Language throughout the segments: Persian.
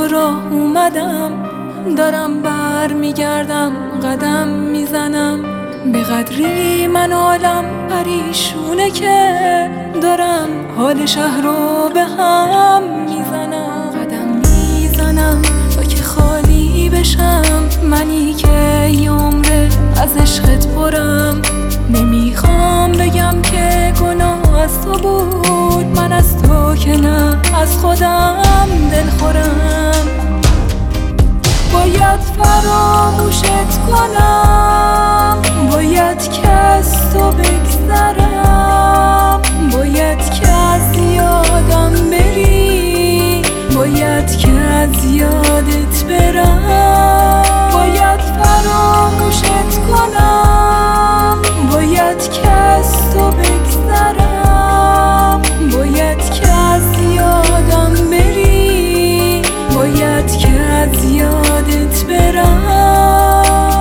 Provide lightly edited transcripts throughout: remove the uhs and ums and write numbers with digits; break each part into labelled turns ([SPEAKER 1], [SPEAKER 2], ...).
[SPEAKER 1] راه اومدم، دارم بر میگردم، قدم میزنم. به قدری من حالم پریشونه که دارم حال شهر رو به هم میزنم. قدم میزنم تا که خالی بشم، منی که یه عمره از عشقت پرم. نمیخوام بگم که گناه از تو بود، من از تو که نه، از خودم دلخورم. باید فراموشت کنم، باید که از تو بگذرم، باید که از یادم بری، باید که از یادت برم. باید فراموشت کنم، باید که از تو بگذرم، باید که از یادم بری، باید که از یادت برم.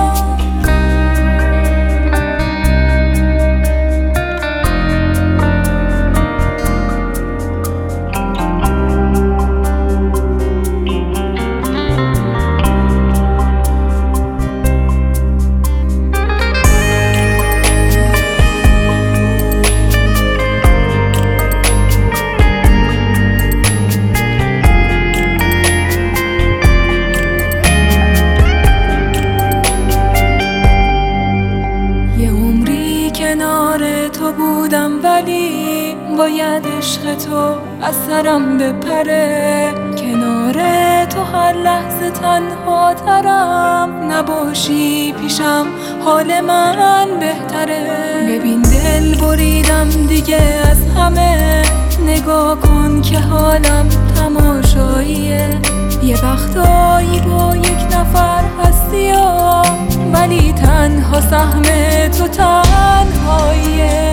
[SPEAKER 1] کنار تو بودم ولی باید عشق تو از سرم بپره. کنار تو هر لحظه تنها ترم، نباشی پیشم حال من بهتره. ببین دل بریدم دیگه از همه، نگاه کن که حالم تماشاییه. یه وقتایی با یک نفر هستی ولی تنها سهم تو تنهاییه.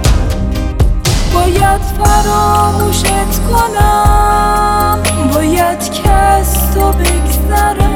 [SPEAKER 1] باید فراموشت کنم، باید که از تو بگذرم،